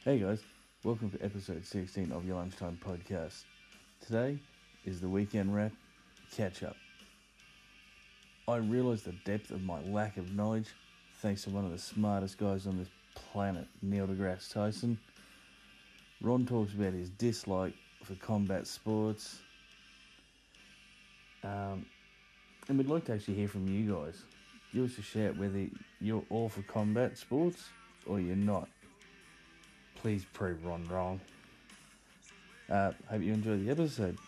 Hey guys, welcome to episode 16 of your Lunchtime Podcast. Today is the weekend wrap catch-up. I realised the depth of my lack of knowledge thanks to one of the smartest guys on this planet, Neil deGrasse Tyson. Ron talks about his dislike for combat sports. And we'd like to actually hear from you guys. Give us a shout whether you're all for combat sports or you're not. Please prove Ron wrong. Hope you enjoy the episode.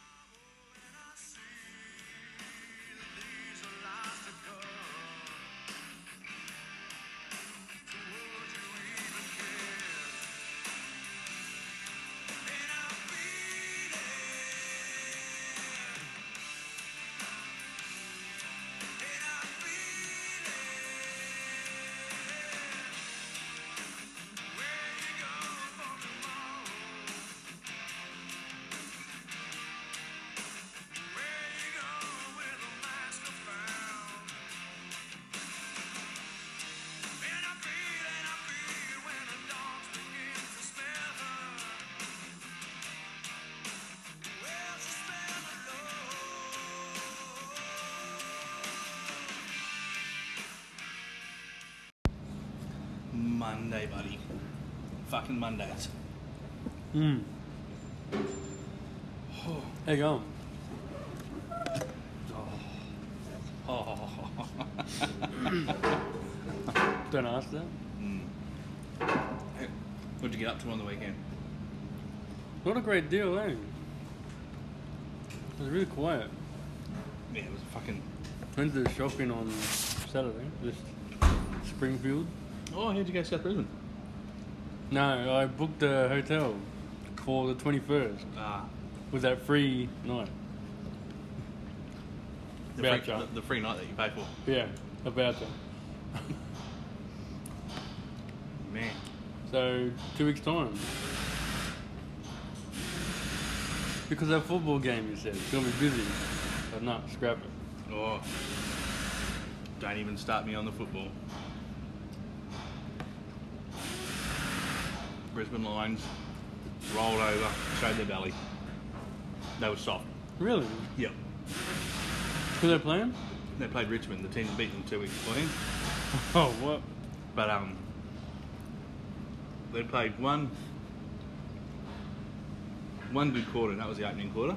Monday, buddy. Fucking Mondays. How you going? Don't ask that. What'd you get up to on the weekend? Not a great deal, eh? It was really quiet. Yeah, it was fucking... Went to the shopping on Saturday, just Springfield. Oh, how'd you go to South Brisbane? No, I booked a hotel for the 21st. Was that free night? The free night that you pay for. Yeah, a voucher. Man. So, 2 weeks' time. Because that football game, you said, it's going to be busy. But no, scrap it. Oh. Don't even start me on the football. Brisbane Lions rolled over, showed their belly. They were soft. Really? Yep. Who they playing? They played Richmond. The team that beat them 2 weeks beforehand. Oh, what? But they played one good quarter, and that was the opening quarter.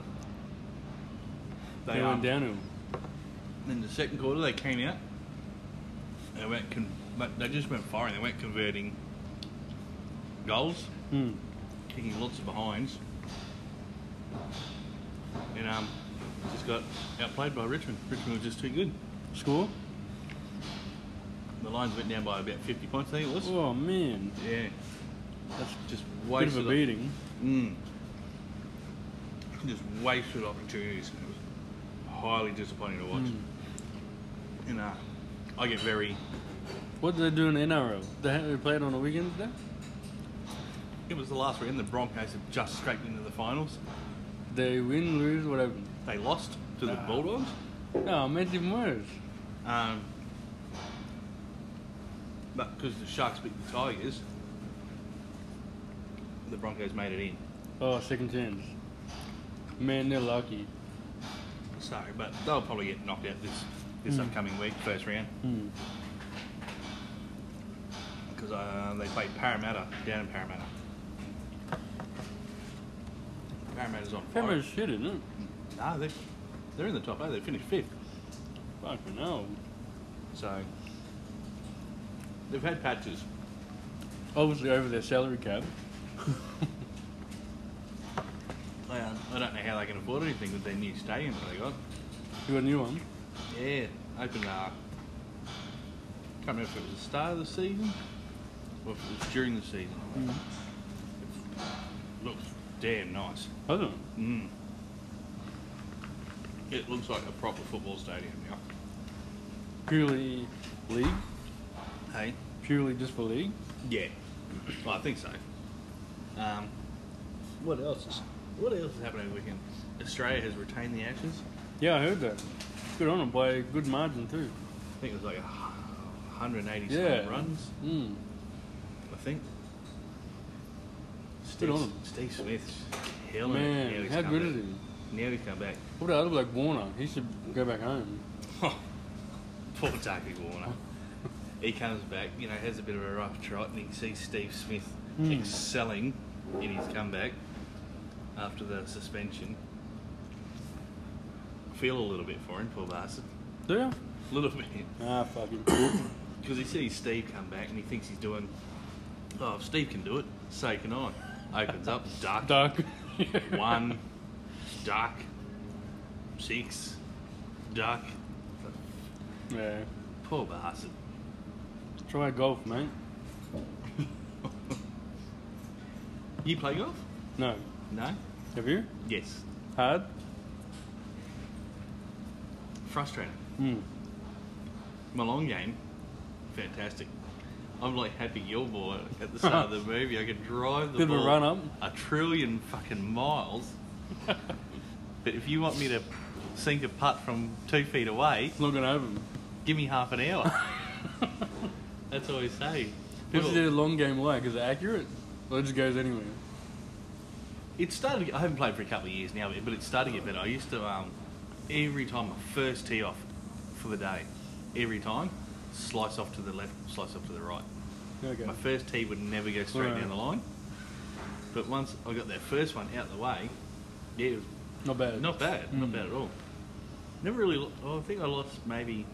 They went downhill. In the second quarter, they came out and they just went firing. They weren't converting goals, kicking lots of behinds, and just got outplayed by Richmond. Richmond was just too good. Score? The Lions went down by about 50 points, I think it was. Oh, man. Yeah. That's just Bit wasted. of a beating. Just wasted opportunities. It was highly disappointing to watch. And I get very... What did they do in the NRL? They played on the weekend today? It was the last weekend. The Broncos have just scraped into the finals. They win, lose, whatever. They lost to the Bulldogs. No, I meant even worse. But because the Sharks beat the Tigers, the Broncos made it in. Oh, second chance. Man, they're lucky. Sorry, but they'll probably get knocked out this upcoming week, first round. Because they played Parramatta down in Parramatta. Parramatta's on fire. Parramatta's shit, isn't it? Nah, they're in the top 8. They finished 5th. Fucking hell. So they've had patches. Obviously over their salary cap. I don't know how they can afford anything with their new stadium that they got. You got a new one? Yeah, opened. Can't remember if it was the start of the season or if it was during the season. It looks damn nice. Hasn't it? It looks like a proper football stadium now. Purely league? Hey? Purely just for league? Yeah. Well, I think so. What else is happening over the weekend? Australia has retained the Ashes. Yeah, I heard that. Good on them by a good margin too. I think it was like 180 Yeah. runs. I think. Good on him. Steve Smith's killing it. Man, Now he's how come good back. is he? Now he's come back. What about other like Warner? He should go back home. Poor Ducky Warner. He comes back, has a bit of a rough trot, and he sees Steve Smith excelling in his comeback after the suspension. Feel a little bit for him, poor bastard. Do you? A little bit. Ah, fuck him. Because he sees Steve come back and he thinks he's doing, oh, if Steve can do it, so can I. Opens up, duck. Duck. 1, duck. 6, duck. Yeah. Poor bastard. Try golf, mate. You play golf? No. No? Have you? Yes. Hard? Frustrating. Hmm. My long game, fantastic. I'm like Happy Gilmore at the start of the movie. I could drive the Bit of a ball run up. a trillion fucking miles. But if you want me to sink a putt from 2 feet away, It's not going to open. give me half an hour. That's all I say. What's People- the long game like? Is it accurate? Or it just goes anywhere? It started. I haven't played for a couple of years now, but it's starting to get better. I used to every time my first tee off for the day, every time slice off to the left, slice off to the right. Okay. My first tee would never go straight Right. down the line, but once I got that first one out the way, yeah, it was Not bad. not bad, not bad at all. Never really. I think I lost maybe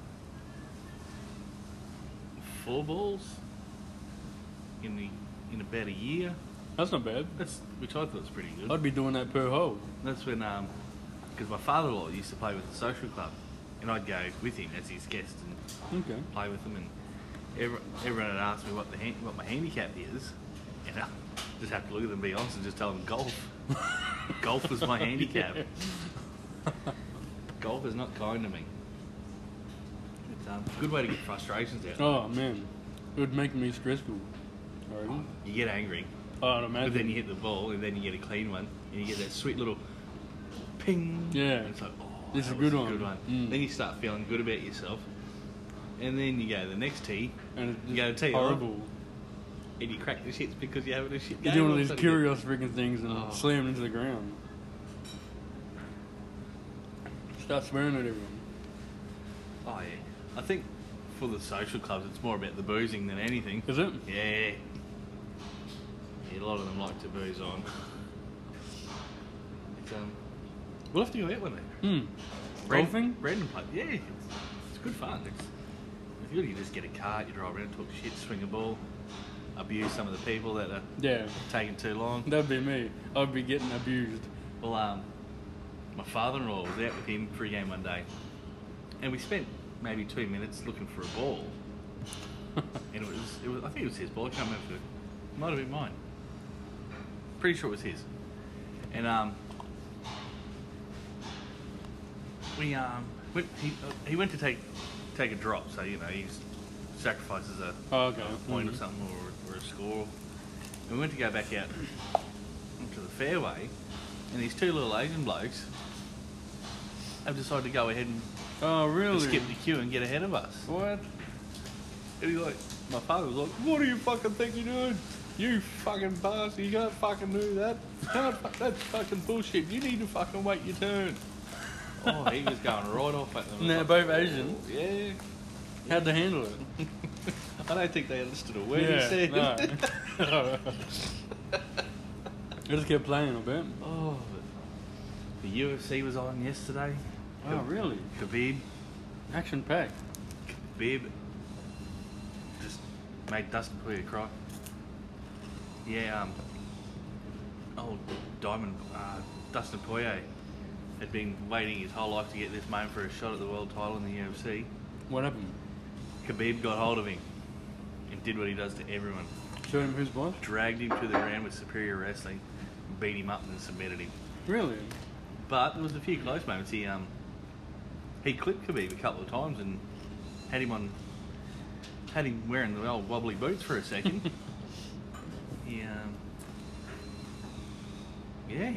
4 balls in about a year. That's not bad. Which I thought was pretty good. I'd be doing that per hole. That's when, because my father-in-law used to play with the social club, and I'd go with him as his guest and Okay. play with him. And everyone had asked me what my handicap is, and I just have to look at them, be honest, and just tell them golf. Golf is my handicap. Golf is not kind to me. It's a good way to get frustrations out. Oh, man. It would make me stressful. Already. You get angry, Oh, I'd imagine. but then you hit the ball, and then you get a clean one, and you get that sweet little ping. Yeah. And it's like, oh, This is that a was good one. Mm. Then you start feeling good about yourself, and then you go to the next tee, And you go to tee horrible. off, and you crack the shits because you're having a shit You're game. doing all or these something. curious freaking things and Oh. slam into the ground. Start swearing at everyone. Oh yeah, I think for the social clubs, it's more about the boozing than anything. Is it? Yeah. Yeah, a lot of them like to booze on. It's, we'll have to go out one day. Golfing? Random play. Yeah, it's good fun. It's good. You just get a cart, you drive around, talk shit, swing a ball, abuse some of the people that are Yeah. taking too long. That'd be me. I'd be getting abused. Well, my father-in-law was out with him pre-game one day, and we spent maybe 2 minutes looking for a ball. And it was I think it was his ball. I can't remember. It might have been mine. Pretty sure it was his. And he went to take a drop, so he sacrifices a Oh, okay. point or something or a score. And we went to go back out onto the fairway, and these 2 little Asian blokes have decided to go ahead and Oh, really? skip the queue and get ahead of us. What? And he's like, my father was like, "What do you fucking think you're doing? You fucking bastard! You can't fucking do that. That's fucking bullshit. You need to fucking wait your turn." Oh, he was going right off at them. And they're both Asian. Yeah. How'd they handle it? I don't think they understood a word he said. No. I just kept playing a bit. Oh, but the UFC was on yesterday. Oh, really? Khabib Action packed. just made Dustin Poirier cry. Yeah, old Diamond, Dustin Poirier had been waiting his whole life to get this moment for a shot at the world title in the UFC. What happened? Khabib got hold of him and did what he does to everyone. Showed him who's boss? Dragged him to the ground with superior wrestling, beat him up and submitted him. Really? But there was a few close moments. He clipped Khabib a couple of times and had him wearing the old wobbly boots for a second. Yeah.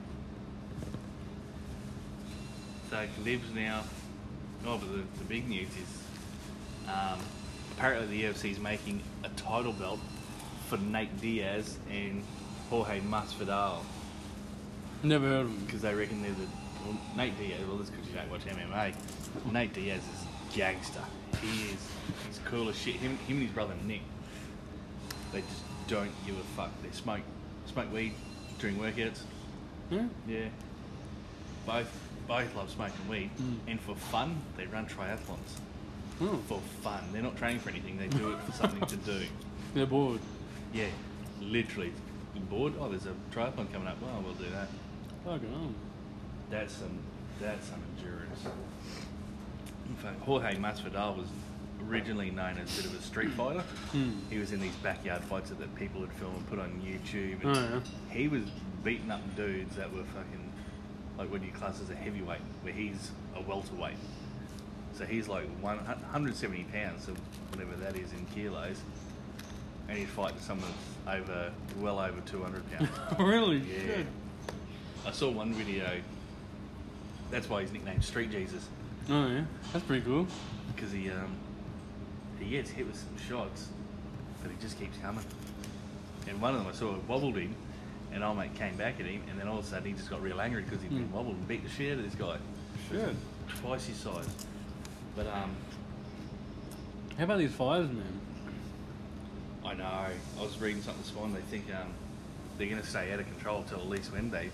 So Khabib's now. Oh, but the big news is apparently the UFC is making a title belt for Nate Diaz and Jorge Masvidal, Never heard of him. because they reckon they're the... Well, Nate Diaz, well, that's because you don't watch MMA. Nate Diaz is gangster. He's cool as shit. Him and his brother Nick, they just don't give a fuck. They smoke weed during workouts. Yeah? Yeah. Both love smoking weed. And for fun, they run triathlons. Oh, For fun. They're not training for anything. They do it for something to do. they're bored. Yeah. Literally. You bored? Oh, there's a triathlon coming up. Well, we'll do that. Fucking hell. That's some endurance. In fact, Jorge Masvidal was originally known as a bit of a street fighter. He was in these backyard fights that people would film and put on YouTube. And Oh, yeah. he was beating up dudes that were fucking, like what you class as a heavyweight, where he's a welterweight. So he's like 170 pounds, so whatever that is in kilos. And he's fighting someone that's well over 200 pounds. Really? Yeah. Shit. I saw one video. That's why he's nicknamed Street Jesus, Oh, yeah. That's pretty cool. because he gets hit with some shots, but he just keeps coming. And one of them I saw wobbled him, and old mate came back at him, and then all of a sudden he just got real angry because he'd been wobbled and beat the shit out of this guy. Shit. Twice his size. But How about these fires, man? I know. I was reading something this morning. They think they're going to stay out of control till at least Wednesday.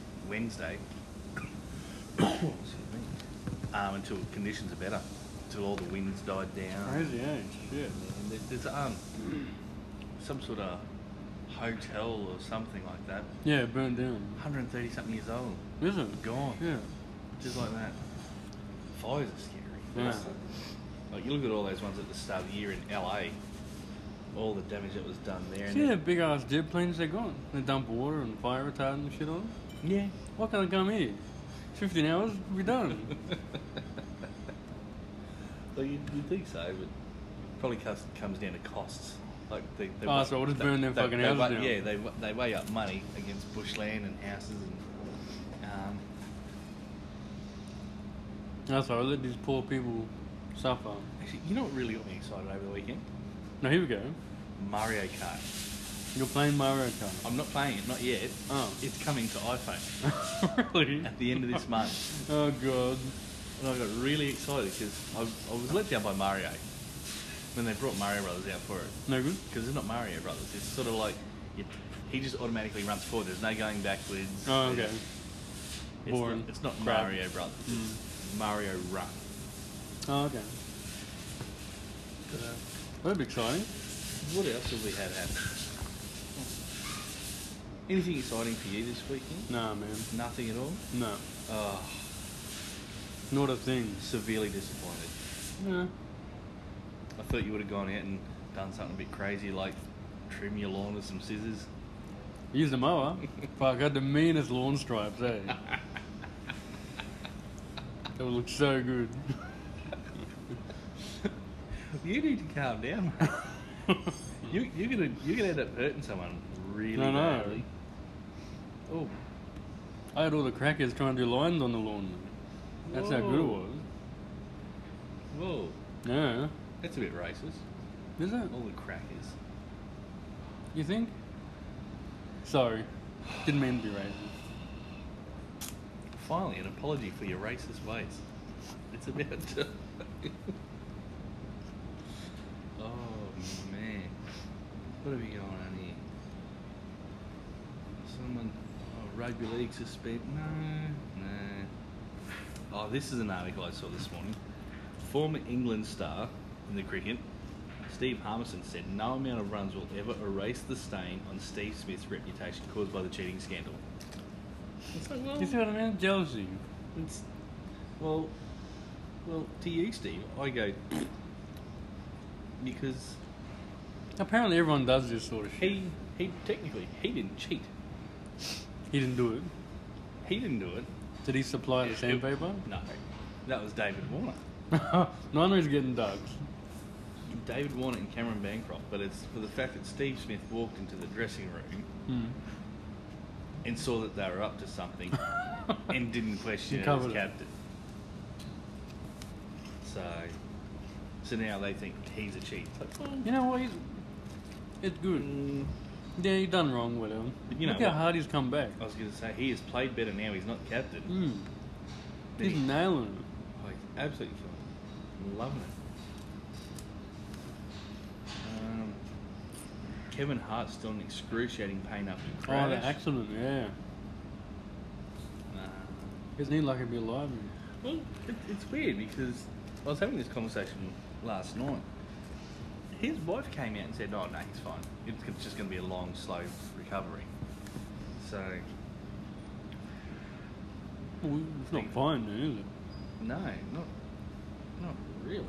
Excuse me. Until conditions are better, until all the winds died down. Crazy, eh? Shit. And there's some sort of hotel or something like that. Yeah, burned down. 130 something years old, Is it? gone, Yeah. just like that. Fires are scary. Yeah. Like you look at all those ones at the start of the year in LA, all the damage that was done there. And See the big ass jet planes they got? They dump water and fire retardant and shit on them? yeah. Why can't I come here? 15 hours, we're done. Well, you'd think so, but probably comes down to costs. Like they Oh, so we'll just burn them fucking houses down. Yeah, they weigh up money against bushland and houses and That's why I let these poor people suffer. actually, you know what really got me excited over the weekend? Now here we go. Mario Kart. You're playing Mario Kart. I'm not playing it, not yet. Oh. It's coming to iPhone Really? at the end of this month. Oh god. And I got really excited because I was let down by Mario when they brought Mario Brothers out for it. No good? Because it's not Mario Brothers. It's sort of like he just automatically runs forward. There's no going backwards. Oh, okay. It's Boring. Not, it's not Crap. Mario Brothers. It's Mario Run. Oh, okay. That'd be exciting. What else have we had happen? Anything exciting for you this weekend? Nah, man. Nothing at all? No. Oh, Not a thing. severely disappointed. No. I thought you would have gone out and done something a bit crazy like trim your lawn with some scissors. Use the mower. Fuck, I had the meanest lawn stripes, eh? That would look so good. You need to calm down, mate. you're gonna end up hurting someone really I know. badly. Oh, I had all the crackers trying to do lines on the lawn. That's how good it was. Whoa, Yeah. that's a bit racist. Is it? All the crackers. You think? Sorry. Didn't mean to be racist. Finally, an apology for your racist ways. It's about to... Oh, man. What have we going on here? Someone... Oh, rugby league suspend... No. Oh, this is an article I saw this morning. Former England star in the cricket, Steve Harmison, said no amount of runs will ever erase the stain on Steve Smith's reputation caused by the cheating scandal. It's like, well... You see what I mean? Jealousy. It's, well, to you, Steve, I go because Apparently everyone does this sort of shit. he technically he didn't cheat. He didn't do it. He didn't do it. Did he supply the sandpaper? No, that was David Warner. No one was getting dugs. David Warner and Cameron Bancroft, but it's for the fact that Steve Smith walked into the dressing room and saw that they were up to something and didn't question He it covered as it. captain. So now they think he's a cheat. It's like, well, You know what? It's good. Yeah, he done wrong with him. But you know Look how what? hard he's come back. I was going to say, he has played better now. He's not captain. He's nailing it. Oh, he's absolutely fine. Loving it. Kevin Hart's still in excruciating pain after the Oh, the crash. accident, yeah. Isn't he lucky to be alive? Man? Well, it's weird because I was having this conversation last night. His wife came out and said, "Oh no, he's fine. It's just going to be a long, slow recovery." So Well, it's not fine, then, is it? no, not really.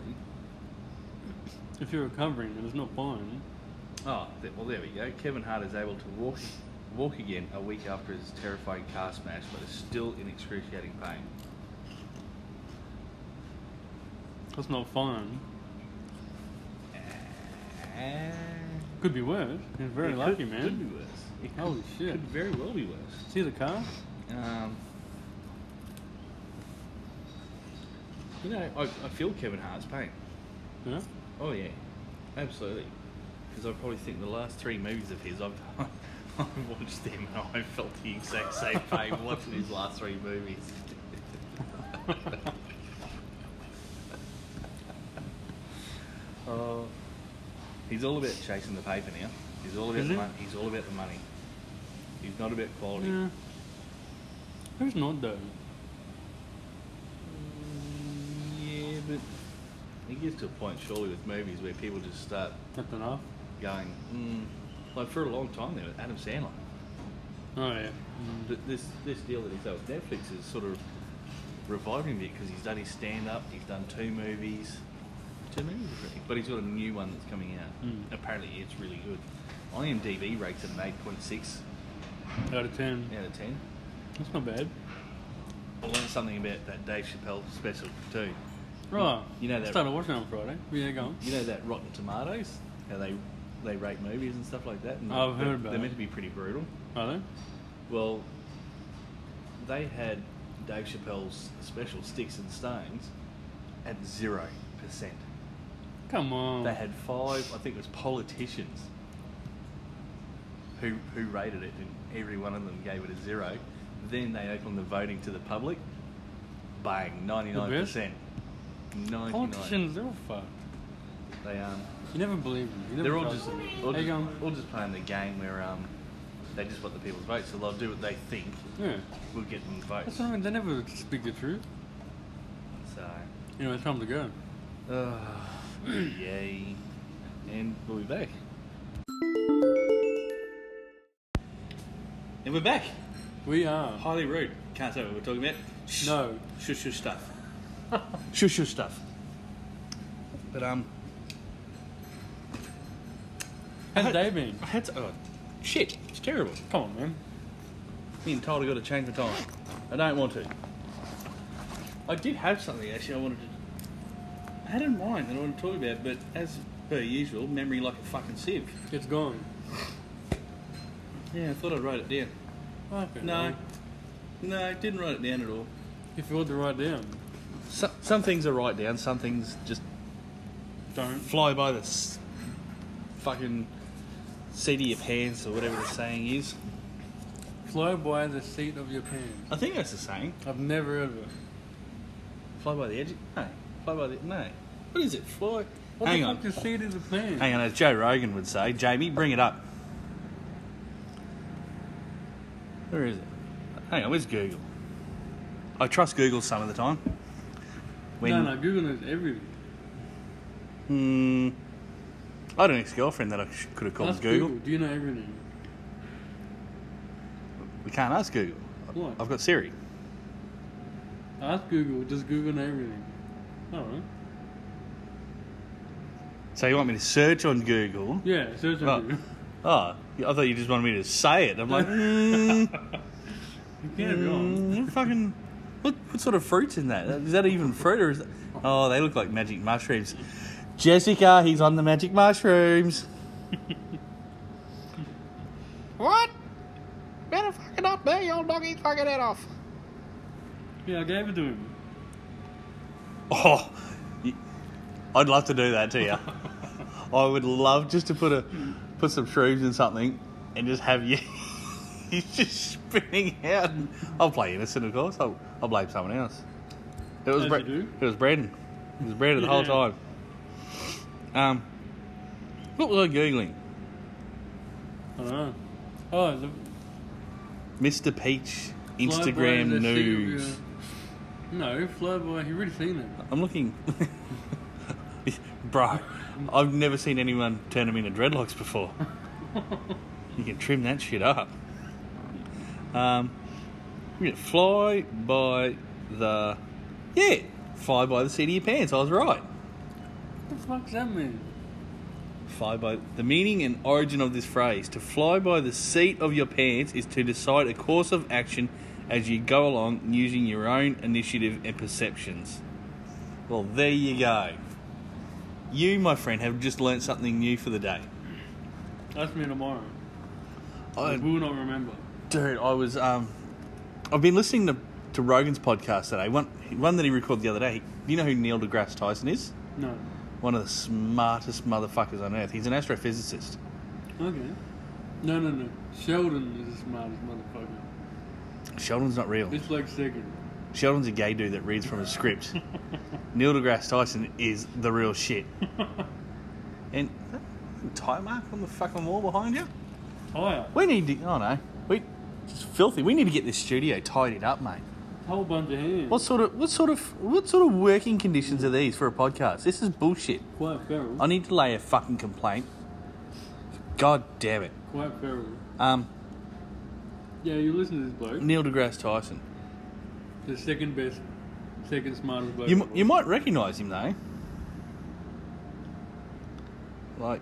If you're recovering, then it's not fine. Oh, well, there we go. Kevin Hart is able to walk again a week after his terrifying car smash, but is still in excruciating pain. That's not fine. And Could be worse. He's very lucky, man. Could be worse. It could, Holy shit. Could very well be worse. See the car? You know, I feel Kevin Hart's pain. Yeah? Oh yeah, absolutely. Because I probably think the last 3 movies of his, I've watched them and I felt the exact same pain watching his last 3 movies. He's all about chasing the paper now. He's all about Is the he? money. He's all about the money. He's not about quality. Yeah. Who's not, though? Yeah, but it gets to a point surely with movies where people just start That's enough. going, like for a long time there with Adam Sandler. Oh, yeah. This deal that he's done with Netflix is sort of revived him a bit because he's done his stand-up, he's done 2 movies. 2 movies, I think. But he's got a new one that's coming out. Apparently it's really good. IMDb rates it an 8.6 Out of 10. out of 10. That's not bad. I learned something about that Dave Chappelle special too. Right. You know I that- started watching on Friday. Yeah, go on. You know that Rotten Tomatoes? How they rate movies and stuff like that? And I've heard about They're it. meant to be pretty brutal. Are they? Well, they had Dave Chappelle's special Sticks and Stones at 0%. Come on. They had 5, I think it was politicians, who rated it, and every one of them gave it a 0. Then they opened the voting to the public. Bang, 99%. 99. Politicians, they're all fucked. They You never believe them. You never they're all trust just them. all just playing the game where they just want the people's votes, so they'll do what they think Yeah. will get them votes. That's what I mean. They never speak the truth. So, Anyway, it's time to go. yay, and we'll be back. And we're back. We are. Highly rude. Can't say what we're talking about. Shh. No. Shush stuff. Shush stuff. But How's day been? I had to. Oh, shit! It's terrible. Come on, man. Being told I got to change my time. I don't want to. I did have something actually I had in mind that I want to talk about, but as per usual, memory like a fucking sieve. It's gone. Yeah, I thought I'd write it down. Okay. No, didn't write it down at all. If you want to write down, Some things are write down, some things just don't. fly by the fucking seat of your pants or whatever the saying is. Fly by the seat of your pants. I think that's the saying. I've never heard of it. Fly by the edge. No, fly by the no. What is it? Fly. What Hang the on. fuck is seat of the pants? Hang on, as Joe Rogan would say, Jamie, bring it up. Where is it? Hang on, where's Google? I trust Google some of the time. No, Google knows everything. I had an ex-girlfriend that I could have called Ask Google. Do you know everything? We can't ask Google. What? I've got Siri. Ask Google. Does Google know everything? Alright. So you want me to search on Google? Yeah, search on Oh. Google. Oh, I thought you just wanted me to say it. I'm like, You can't be on. fucking, what sort of fruit's in that? Is that even fruit or is that? Oh, they look like magic mushrooms. Jessica, he's on the magic mushrooms. What? Better fucking not be, old doggy, fucking it off. Yeah, I gave it to him. Oh, I'd love to do that to you. I would love just to put some shrooms in something and just have you. He's just spinning out. I'll play innocent, of course. I'll blame someone else. It was As you do. It was Brandon. It was Brandon the whole time. What was I googling? I don't know. Oh, the Mr. Peach Flyby Instagram the news. Sea of no, Flyby. You've already seen it. I'm looking. Bro, I've never seen anyone turn them into dreadlocks before. You can trim that shit up. Fly by the seat of your pants. I was right. What the fuck does that mean? Fly by the meaning and origin of this phrase: to fly by the seat of your pants is to decide a course of action as you go along using your own initiative and perceptions. Well, there you go. You, my friend, have just learnt something new for the day. Ask me tomorrow. I I will not remember. Dude, I was I've been listening to Rogan's podcast today. One that he recorded the other day. Do you know who Neil deGrasse Tyson is? No. One of the smartest motherfuckers on earth. He's an astrophysicist. Okay. No. Sheldon is the smartest motherfucker. Sheldon's not real. It's like second. Sheldon's a gay dude that reads from a script. Neil deGrasse Tyson is the real shit. And tire mark on the fucking wall behind you? Tire. We need to. Oh no, it's filthy. We need to get this studio tidied up, mate. Whole bunch of hands. What sort of working conditions are these for a podcast? This is bullshit. Quite feral. I need to lay a fucking complaint. God damn it. Quite feral. Yeah, you listen to this bloke. Neil deGrasse Tyson. The second smartest bloke. You might recognise him though. Like,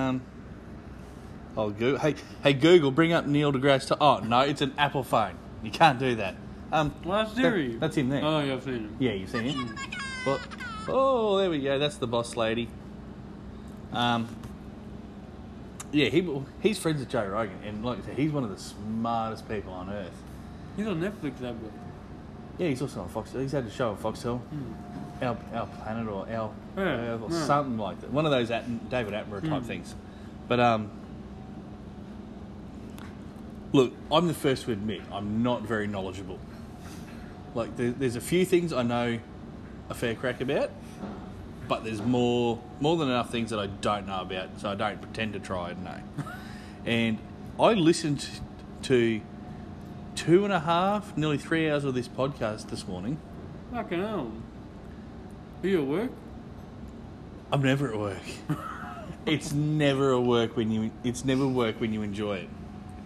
I'll go. Hey Google, bring up Neil deGrasse Tyson. Oh no, it's an Apple phone. You can't do that. Last Siri. That's him there. Oh yeah, I've seen him. Yeah, you've seen him. Well, oh, there we go. That's the boss lady. Yeah, he's friends with Joe Rogan, and like I said, he's one of the smartest people on earth. He's on Netflix, that bloke. Yeah, he's also on Fox. He's had a show on Foxtel, Our Planet or or something like that. One of those David Attenborough type things. But look, I'm the first to admit I'm not very knowledgeable. Like there's a few things I know a fair crack about, but there's more than enough things that I don't know about, so I don't pretend to try and know. And I listened to 2.5, nearly 3 hours of this podcast this morning. Fucking hell. Are you at work? I'm never at work. It's never work when you enjoy it.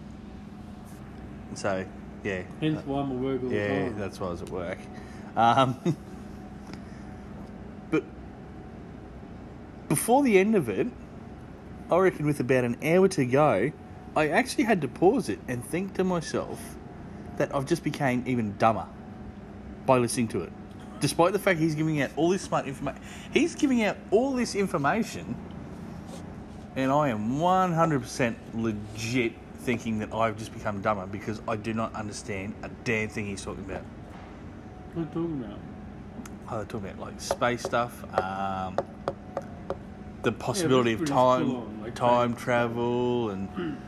So, yeah. Hence why I'm at work all the time. Yeah, that's why I was at work. But before the end of it, I reckon with about an hour to go, I actually had to pause it and think to myself that I've just became even dumber by listening to it. Despite the fact he's giving out all this smart information. He's giving out all this information, and I am 100% legit thinking that I've just become dumber because I do not understand a damn thing he's talking about. What are you talking about? Oh, they're talking about like space stuff, the possibility of time travel, and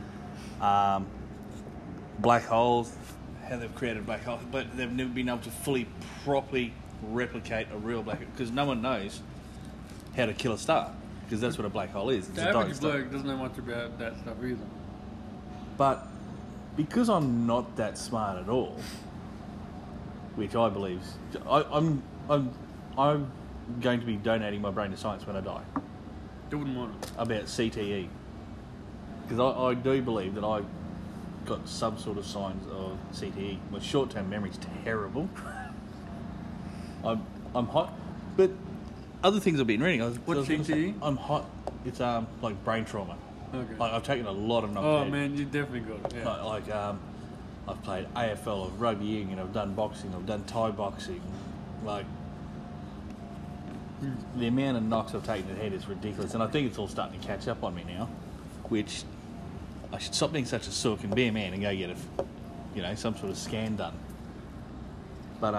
black holes. How they've created black holes, but they've never been able to fully, properly replicate a real black hole because no one knows how to kill a star because that's what a black hole is. It's The a dying average star. bloke doesn't know much about that stuff either. But because I'm not that smart at all, which I believe, I'm going to be donating my brain to science when I die. You wouldn't want it. About CTE, because I do believe that I got some sort of signs of CTE. My short-term memory's terrible. I'm hot, but other things I've been reading. What's CTE? I'm hot. It's like brain trauma. Okay. Like I've taken a lot of Oh knockdown. man, you definitely got it. Yeah. Like I've played AFL, I've rugby union, I've done boxing, I've done Thai boxing. Like the amount of knocks I've taken to the head is ridiculous, and I think it's all starting to catch up on me now. Which I should stop being such a sook and be a man and go get some sort of scan done. But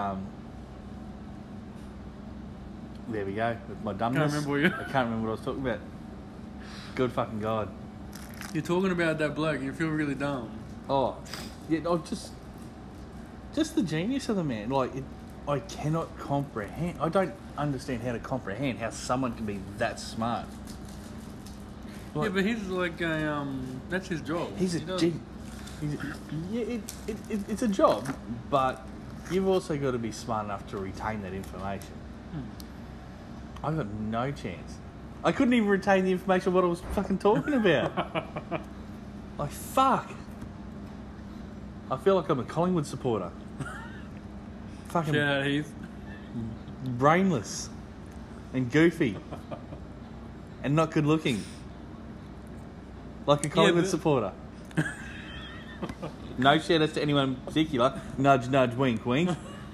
there we go with my dumbness. Can't remember what you. I can't remember what I was talking about. Good fucking God. You're talking about that bloke and you feel really dumb. Oh, yeah, just the genius of the man. Like, I cannot comprehend. I don't understand how to comprehend how someone can be that smart. Yeah, but he's like a that's his job. He's He a does- gen. It's a job, but you've also got to be smart enough to retain that information. I've got no chance. I couldn't even retain the information of what I was fucking talking about. Like, fuck. I feel like I'm a Collingwood supporter. Fucking Shout out Heath. brainless and goofy and not good looking. Like a Collingwood but- supporter. No shout outs to anyone in particular. Nudge, nudge, wink, wink.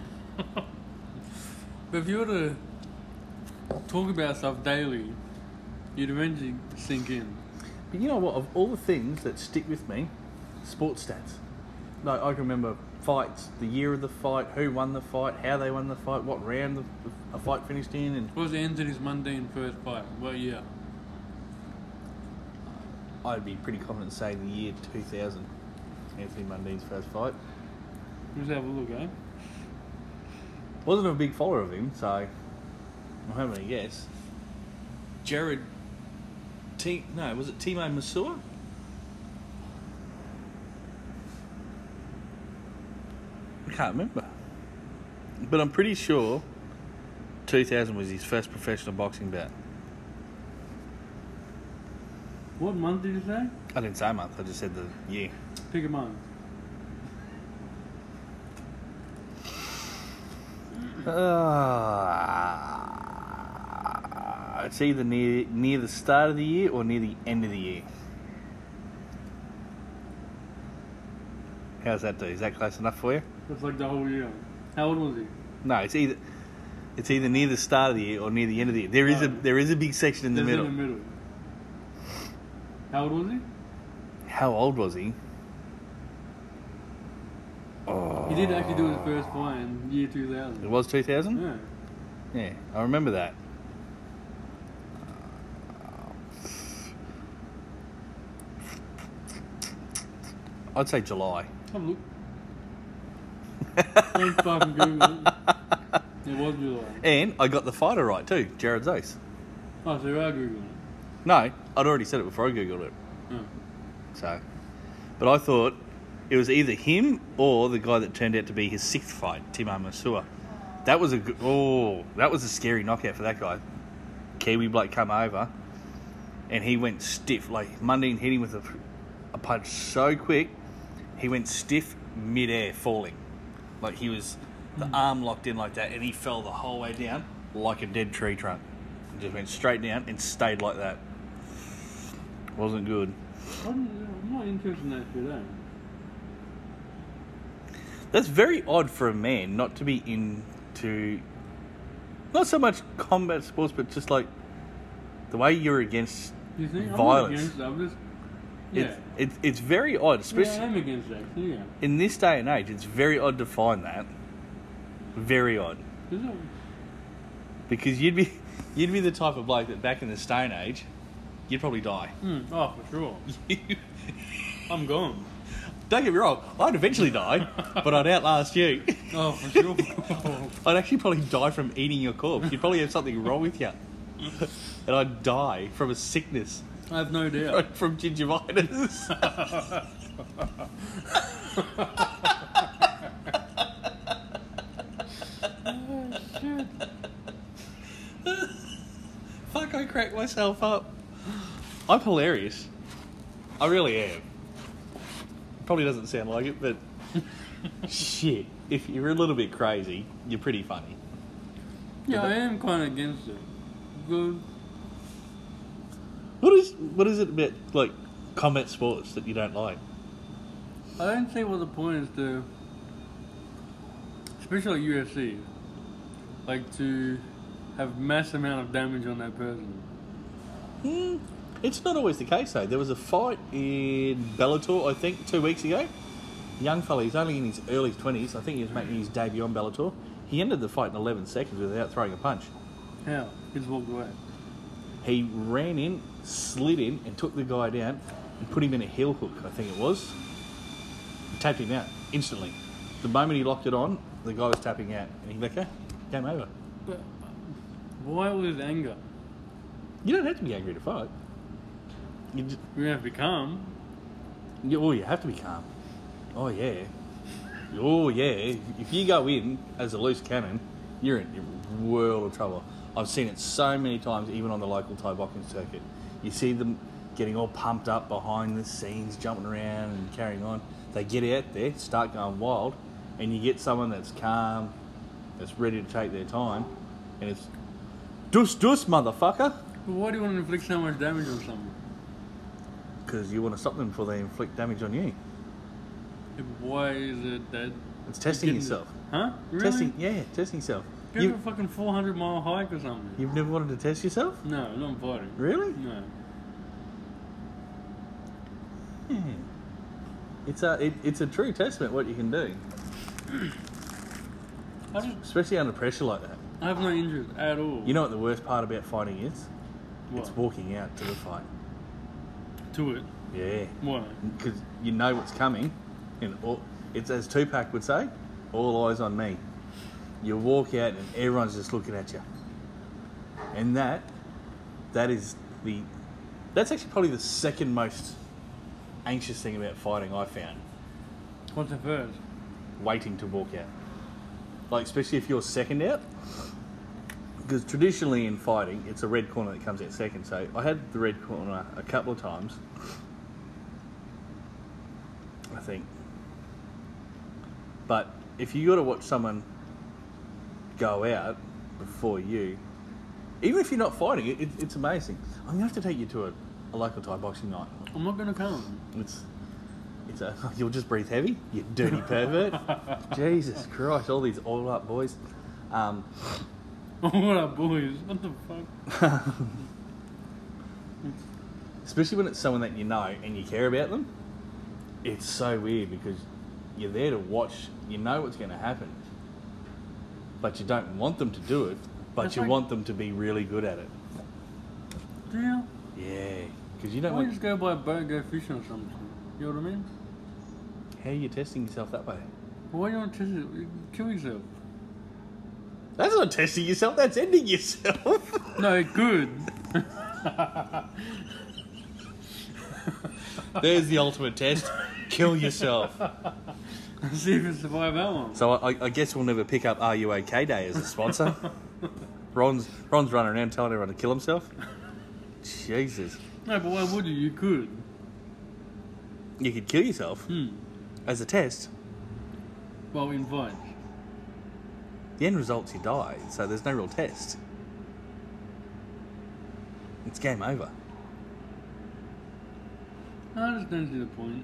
But if you were to talk about stuff daily, you'd eventually sink in. But you know what? Of all the things that stick with me, sports stats. Like, I can remember fights, the year of the fight, who won the fight, how they won the fight, what round a fight finished in, and What was Anthony's mundane first fight? What year? I'd be pretty confident saying the year 2000. Anthony Mundine's first fight. Let's have a look, eh? Wasn't a big follower of him, so I'm having a guess. Jared was it Timo Masua? I can't remember. But I'm pretty sure 2000 was his first professional boxing bout. What month did you say? I didn't say month, I just said the year. Pick a month. It's either near the start of the year or near the end of the year. How's that do? Is that close enough for you? That's like the whole year. How old was he? No, it's either near the start of the year or near the end of the year. There is a big section in the That's middle. in the middle. How old was he? How old was he? Oh, He did actually do his first fight in year 2000. It was 2000? Yeah. Yeah, I remember that. I'd say July. Have a look. Don't fucking Google it. It was July. And I got the fighter right too, Jared Zose. Oh, so you are Googling it. No, I'd already said it before I googled it. Oh. So, but I thought it was either him or the guy that turned out to be his sixth fight, Timo Masua. That was a scary knockout for that guy. Kiwi bloke come over, and he went stiff. Like Mundine hit him with a punch so quick, he went stiff mid-air, falling. Like he was the arm locked in like that, and he fell the whole way down like a dead tree trunk. He just went straight down and stayed like that. Wasn't good. I'm not interested in that shit, eh? That's very odd for a man not to be into, not so much combat sports, but just like the way you're against You think? violence. I'm not against it. I'm just... Yeah. It's very odd, Yeah, especially I am against that. Yeah. in this day and age. It's very odd to find that. Very odd, Is it? because you'd be the type of bloke that back in the Stone Age, you'd probably die. Oh, for sure. I'm gone. Don't get me wrong, I'd eventually die, but I'd outlast you. Oh, for sure. I'd actually probably die from eating your corpse. You'd probably have something wrong with you. And I'd die from a sickness, I have no doubt. from gingivitis. Shit. Fuck, I cracked myself up. I'm hilarious. I really am. Probably doesn't sound like it, but shit. If you're a little bit crazy, you're pretty funny. Yeah, I am kind of against it. Good. What is it about like combat sports that you don't like? I don't see what the point is to, especially like UFC, like to have mass amount of damage on that person. It's not always the case though. There was a fight in Bellator, I think, 2 weeks ago. Young fella, he's only in his early 20s. I think he was making his debut on Bellator. He ended the fight in 11 seconds without throwing a punch. How? He just walked away. He ran in, slid in, and took the guy down. and put him in a heel hook, I think it was. He tapped him out instantly. The moment he locked it on, the guy was tapping out, and he let go. Game over. But why all this anger? You don't have to be angry to fight. You just, We have to be calm. you have to be calm. Oh yeah. Oh yeah. If you go in as a loose cannon, you're in a world of trouble. I've seen it so many times, even on the local Thai boxing circuit. You see them getting all pumped up behind the scenes, jumping around and carrying on. They get out there, start going wild, and you get someone that's calm, that's ready to take their time, and it's dus motherfucker. But why do you want to inflict so much damage on someone? Because you want to stop them before they inflict damage on you. Why is it that... It's testing getting- yourself. Huh? Really? Testing yourself. Go to a fucking 400-mile hike or something. You've never wanted to test yourself? No, not fighting. Really? No. Yeah. It's a true testament what you can do, especially under pressure like that. I have no interest at all. You know what the worst part about fighting is? What? It's walking out to the fight. To it. Yeah. Why? Because you know what's coming, and it's as Tupac would say, all eyes on me. You walk out and everyone's just looking at you, and that's actually probably the second most anxious thing about fighting I found. What's the first? Waiting to walk out. Like, especially if you're second out. Because traditionally in fighting, it's a red corner that comes out second. So I had the red corner a couple of times, I think. But if you got to watch someone go out before you, even if you're not fighting, it's amazing. I'm going to have to take you to a local Thai boxing night. I'm not going to come. You'll just breathe heavy, you dirty pervert. Jesus Christ, all these oiled up boys. What up, boys? What the fuck? Especially when it's someone that you know and you care about them. It's so weird because you're there to watch, you know what's going to happen. But you don't want them to do it, but That's you like- want them to be really good at it. Do you? Yeah, because you don't Why don't you want... just go by a boat, go fishing or something? You know what I mean? How are you testing yourself that way? Why do you want to test it? Kill yourself. That's not testing yourself, that's ending yourself. No, it could. There's the ultimate test. Kill yourself. See if you survive that one. So I guess we'll never pick up Are You OK Day as a sponsor. Ron's running around telling everyone to kill himself. Jesus. No, but why would you? You could. You could kill yourself as a test. Well, in fights. The end result's you die, so there's no real test. It's game over. I just don't see the point.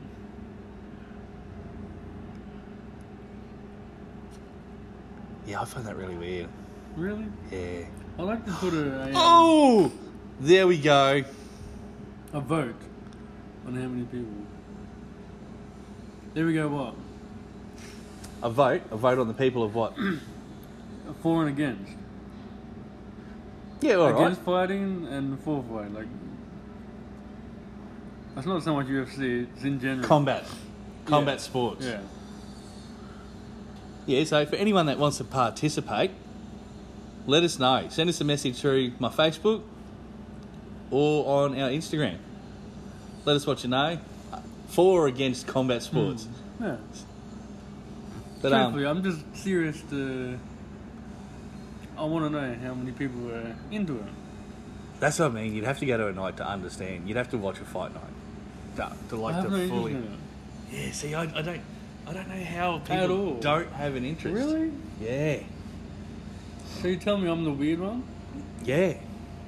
Yeah, I find that really weird. Really? Yeah. I like to put a Oh! There we go. vote on how many people. There we go, what? A vote on the people of what? For and against. Yeah, all right. Against fighting and for fighting. Like, that's not so much UFC, it's in general. Combat Yeah. sports. Yeah. Yeah, so for anyone that wants to participate, let us know. Send us a message through my Facebook or on our Instagram. Let us what you know. For or against combat sports. Yeah. But, Truthfully, I'm just serious to... I want to know how many people are into it. that's what I mean. You'd have to go to a night to understand. You'd have to watch a fight night to I like have to no interest fully. in it. Yeah, see, I don't know how At people all. don't have an interest. Really? Yeah. So you tell me I'm the weird one? Yeah.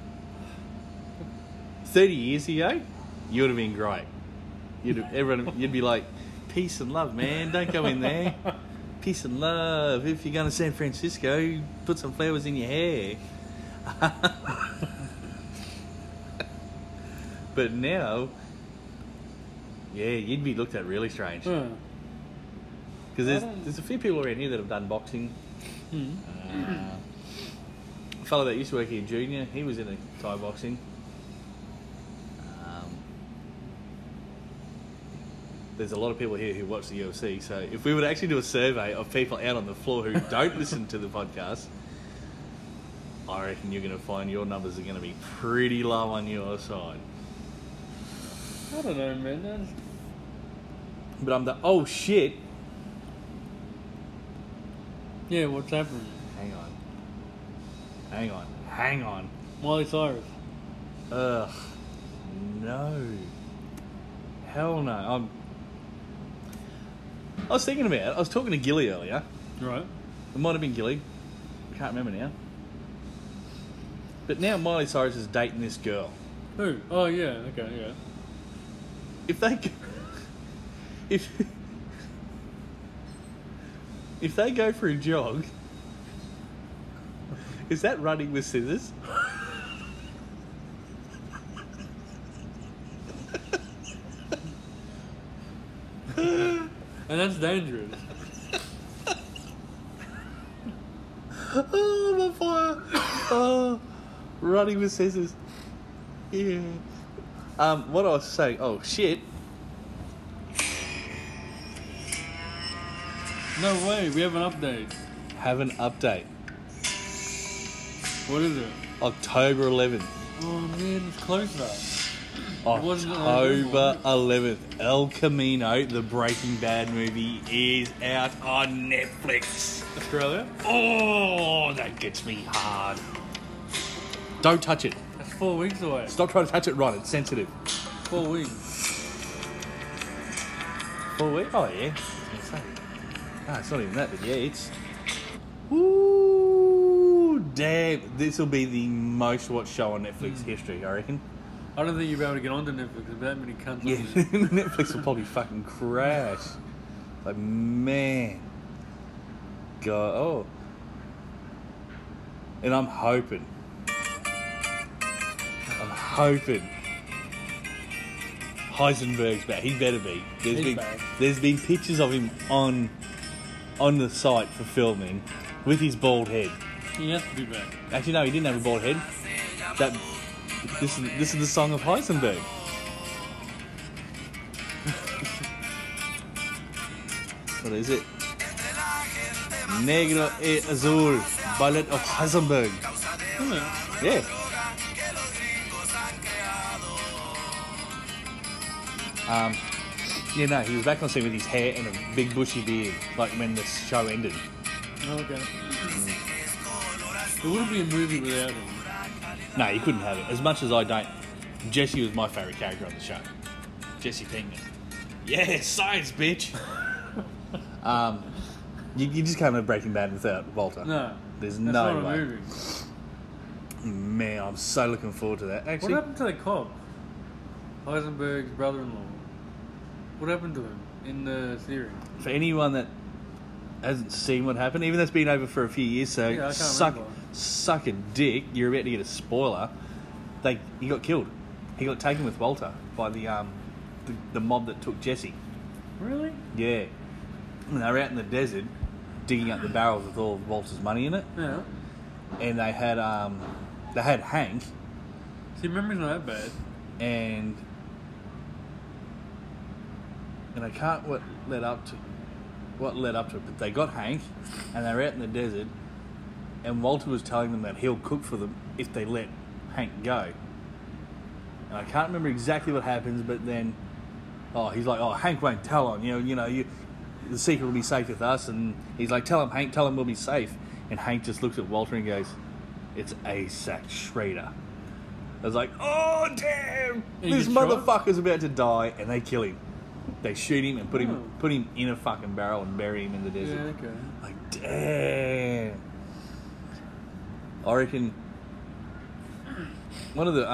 30 years ago, you would have been great. You'd be like, peace and love, man. Don't go in there. Peace and love. If you're going to San Francisco, put some flowers in your hair. But now, yeah, you'd be looked at really strange. Yeah. Because there's a few people around here that have done boxing. A fellow that used to work here, Junior, he was in a Thai boxing. there's a lot of people here who watch the UFC. So if we would actually do a survey of people out on the floor who don't listen to the podcast, I reckon you're going to find your numbers are going to be pretty low on your side. I don't know, man. But I'm the oh shit. Yeah, what's happening? Hang on. Miley Cyrus. Ugh. No. Hell no. I was thinking about it. I was talking to Gilly earlier. Right. It might have been Gilly. I can't remember now. But now Miley Cyrus is dating this girl. Who? Oh, yeah. Okay, yeah. If they go, if they go for a jog, is that running with scissors? And that's dangerous. Oh, I'm on fire. Oh, running with scissors. Yeah. What I was saying, oh shit. No way, we have an update. Have an update. What is it? October 11th. Oh man, it's closer. wasn't October 11th. El Camino, the Breaking Bad movie, is out on Netflix. Australia? Oh, that gets me hard. Don't touch it. That's 4 weeks away. Stop trying to touch it, Ron. It's sensitive. 4 weeks. 4 weeks? Oh, yeah. No, it's not even that, but yeah, it's... Ooh, damn. This will be the most watched show on Netflix history, I reckon. I don't think you'll be able to get onto Netflix. There's that many cunts Yeah, on there. Netflix will probably fucking crash. Like, man. God, oh. And I'm hoping Heisenberg's back. He better be. He's back. There's been pictures of him on the site for filming with his bald head. He has to be back. Actually, no, he didn't have a bald head. This is the song of Heisenberg. What is it? Negro e Azul, Ballet of Heisenberg. Yeah. Yeah, no, he was back on scene with his hair and a big bushy beard, like when the show ended. Okay. It wouldn't be a movie without him. No, you couldn't have it. As much as I don't, Jesse was my favourite character on the show. Jesse Pinkman. Yeah, science, bitch. You just can't have Breaking Bad without Walter. No. There's That's no not way. a movie. Man, I'm so looking forward to that. What Actually, happened to the cop? Heisenberg's brother-in-law. What happened to him in the series? for anyone that hasn't seen what happened, even though it's been over for a few years, so Yeah, I can't remember. suck a dick. You're about to get a spoiler. He got killed. He got taken with Walter by the mob that took Jesse. Really? Yeah, and they were out in the desert digging up the barrels with all of Walter's money in it, Yeah. and they had Hank See, memory's not that bad. and I can't what led up to it, but they got Hank, and they were out in the desert, and Walter was telling them that he'll cook for them if they let Hank go. And I can't remember exactly what happens, but then, he's like, Hank won't tell on you. The secret will be safe with us, and he's like, tell him, Hank, tell him we'll be safe. And Hank just looks at Walter and goes, it's ASAC Schrader. I was like, oh damn, And this he gets shot? motherfucker's about to die, and they kill him. They shoot him and put him in a fucking barrel and bury him in the desert. Yeah, okay. Like, damn. I reckon one of the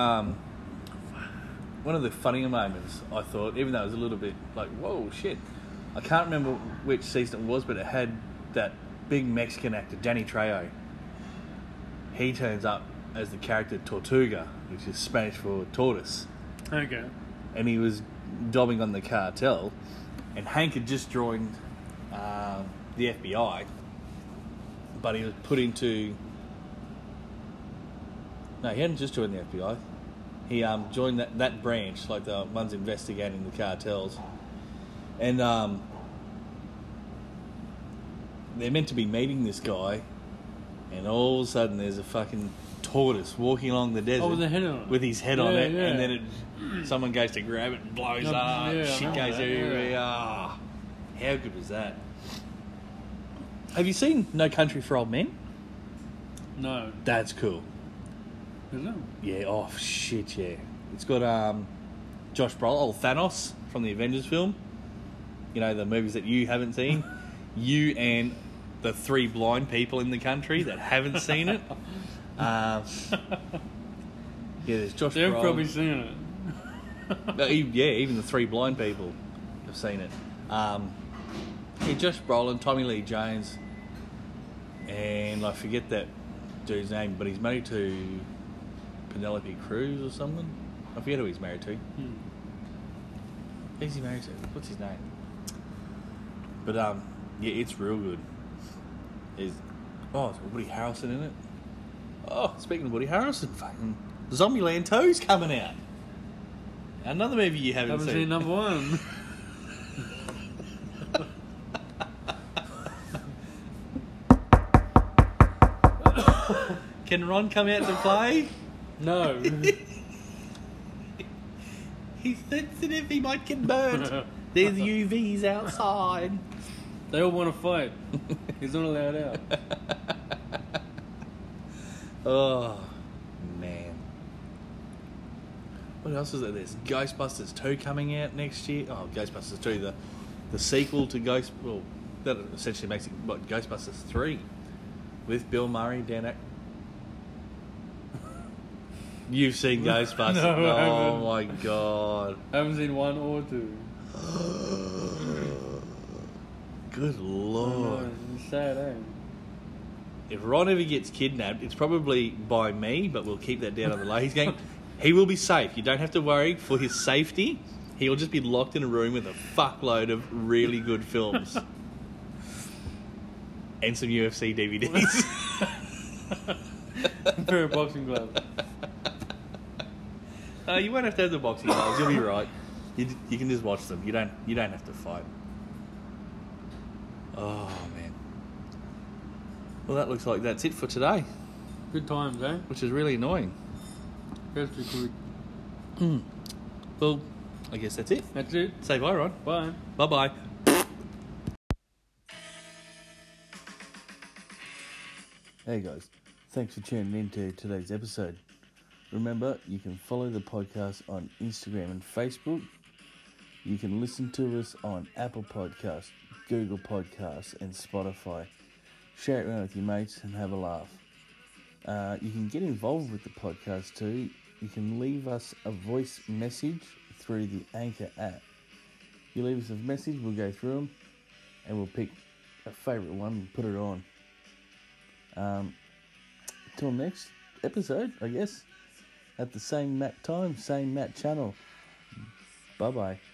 funnier moments, I thought, even though it was a little bit like, whoa, shit. I can't remember which season it was, but it had that big Mexican actor, Danny Trejo. He turns up as the character Tortuga, which is Spanish for tortoise. Okay. And he was dobbing on the cartel, and Hank had just joined the FBI, but he was put into... No, he hadn't just joined the FBI. He joined that branch, like the ones investigating the cartels, And they're meant to be meeting this guy, and all of a sudden there's a fucking tortoise walking along the desert with the head on it. with his head on it, Yeah. and then someone goes to grab it and blows up. I Shit remember goes that, everywhere. yeah. Ah, how good was that? Have you seen No Country for Old Men? No. That's cool. Is it? Yeah. Oh shit. Yeah. It's got Josh Brolin, old Thanos from the Avengers film. You know, the movies that you haven't seen. You and the 3 blind people in the country that haven't seen it. Yeah, there's Josh They've Brolin. probably seen it. Yeah, even the 3 blind people have seen it. Yeah, Josh Brolin, Tommy Lee Jones, and I forget that dude's name, but he's married to Penelope Cruz or something. I forget who he's married to. Who's he married to? What's his name? But yeah, it's real good. It's got Woody Harrelson in it. Oh, speaking of Woody Harrelson, fucking Zombieland 2's coming out. Another movie you haven't Seen number 1. Can Ron come out to play? No. He's sensitive, he might get burnt. There's UVs outside. They all want to fight. He's not allowed out. Oh, man. What else is there? There's Ghostbusters 2 coming out next year. Oh, Ghostbusters 2, the sequel to Well, that essentially makes it, Ghostbusters 3. With Bill Murray, Dan Aykroyd. You've seen Ghostbusters? No, I oh haven't. my god. I haven't seen 1 or 2. Good lord. No, it's sad, eh? If Ron ever gets kidnapped, it's probably by me, but we'll keep that down on the low. He's going, he will be safe. You don't have to worry for his safety. He'll just be locked in a room with a fuckload of really good films. And some UFC DVDs. A pair of boxing gloves. You won't have to have the boxing gloves. You'll be right. You can just watch them. You don't have to fight. Oh man. Well, that looks like that's it for today, Good times, eh? which is really annoying. Goes too quick. Well, I guess that's it. That's it. Say bye, Ron. Bye. Bye bye. Hey guys, thanks for tuning in to today's episode. Remember, you can follow the podcast on Instagram and Facebook. You can listen to us on Apple Podcasts, Google Podcasts, and Spotify. Share it around with your mates and have a laugh. You can get involved with the podcast too. You can leave us a voice message through the Anchor app. You leave us a message, we'll go through them, and we'll pick a favourite one and put it on. Till next episode, I guess, at the same Matt time, same Matt channel. Bye-bye.